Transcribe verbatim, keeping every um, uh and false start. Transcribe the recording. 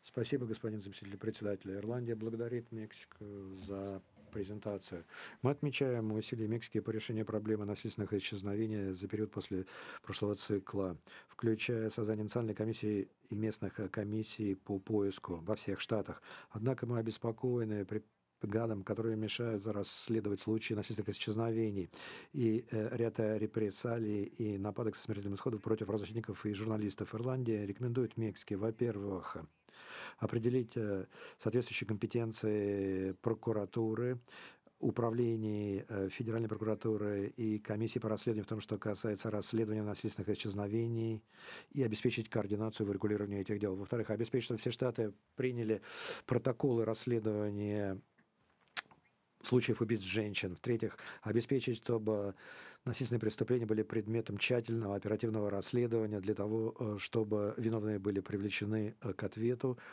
Спасибо, господин заместитель председателя. Ирландия благодарит Мексику за презентацию. Мы отмечаем усилия Мексики по решению проблемы насильственных исчезновений за период после прошлого цикла, включая создание национальной комиссии и местных э, комиссий по поиску во всех штатах. Однако мы обеспокоены при гадам, которые мешают расследовать случаи насильственных исчезновений и э, ряд э, репрессалий и нападок со смертельным исходом против правозащитников и журналистов. Ирландия рекомендует Мексике, во-первых, определить э, соответствующие компетенции прокуратуры, управлений э, Федеральной прокуратуры и комиссии по расследованию в том, что касается расследования насильственных исчезновений, и обеспечить координацию в регулировании этих дел. Во-вторых, обеспечить, чтобы все штаты приняли протоколы расследования случаев убийств женщин. В-третьих, обеспечить, чтобы насильственные преступления были предметом тщательного оперативного расследования для того, э, чтобы виновные были привлечены э, к ответу